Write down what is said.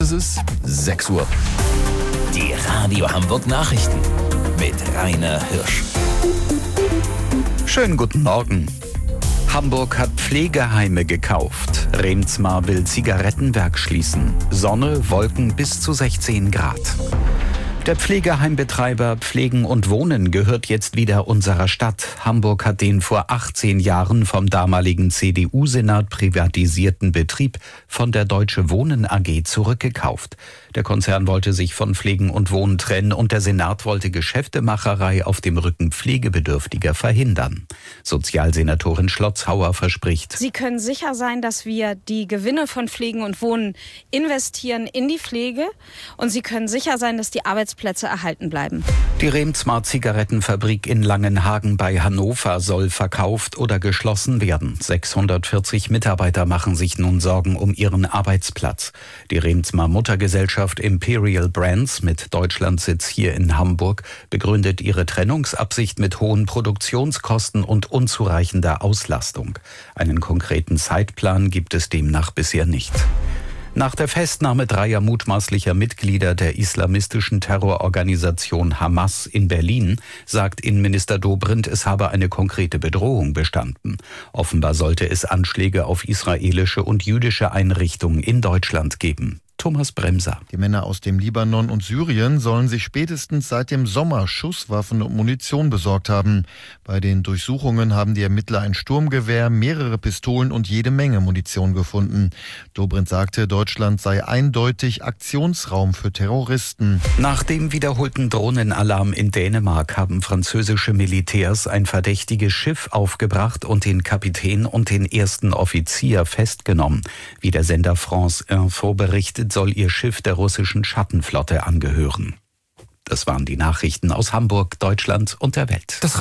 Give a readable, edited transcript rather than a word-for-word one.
Es ist 6 Uhr. Die Radio Hamburg Nachrichten mit Rainer Hirsch. Schönen guten Morgen. Hamburg hat Pflegeheime gekauft. Remsmar will Zigarettenwerk schließen. Sonne, Wolken bis zu 16 Grad. Der Pflegeheimbetreiber Pflegen und Wohnen gehört jetzt wieder unserer Stadt. Hamburg hat den vor 18 Jahren vom damaligen CDU-Senat privatisierten Betrieb von der Deutsche Wohnen AG zurückgekauft. Der Konzern wollte sich von Pflegen und Wohnen trennen und der Senat wollte Geschäftemacherei auf dem Rücken Pflegebedürftiger verhindern. Sozialsenatorin Schlotzhauer verspricht: Sie können sicher sein, dass wir die Gewinne von Pflegen und Wohnen investieren in die Pflege und Sie können sicher sein, dass die Arbeitsplätze erhalten bleiben. Die Remsmar Zigarettenfabrik in Langenhagen bei Hannover soll verkauft oder geschlossen werden. 640 Mitarbeiter machen sich nun Sorgen um ihren Arbeitsplatz. Die Remsmar Muttergesellschaft Imperial Brands mit Deutschlandsitz hier in Hamburg begründet ihre Trennungsabsicht mit hohen Produktionskosten und unzureichender Auslastung. Einen konkreten Zeitplan gibt es demnach bisher nicht. Nach der Festnahme 3 mutmaßlicher Mitglieder der islamistischen Terrororganisation Hamas in Berlin sagt Innenminister Dobrindt, es habe eine konkrete Bedrohung bestanden. Offenbar sollte es Anschläge auf israelische und jüdische Einrichtungen in Deutschland geben. Thomas Bremser. Die Männer aus dem Libanon und Syrien sollen sich spätestens seit dem Sommer Schusswaffen und Munition besorgt haben. Bei den Durchsuchungen haben die Ermittler ein Sturmgewehr, mehrere Pistolen und jede Menge Munition gefunden. Dobrindt sagte, Deutschland sei eindeutig Aktionsraum für Terroristen. Nach dem wiederholten Drohnenalarm in Dänemark haben französische Militärs ein verdächtiges Schiff aufgebracht und den Kapitän und den ersten Offizier festgenommen. Wie der Sender France Info berichtet, soll ihr Schiff der russischen Schattenflotte angehören. Das waren die Nachrichten aus Hamburg, Deutschland und der Welt.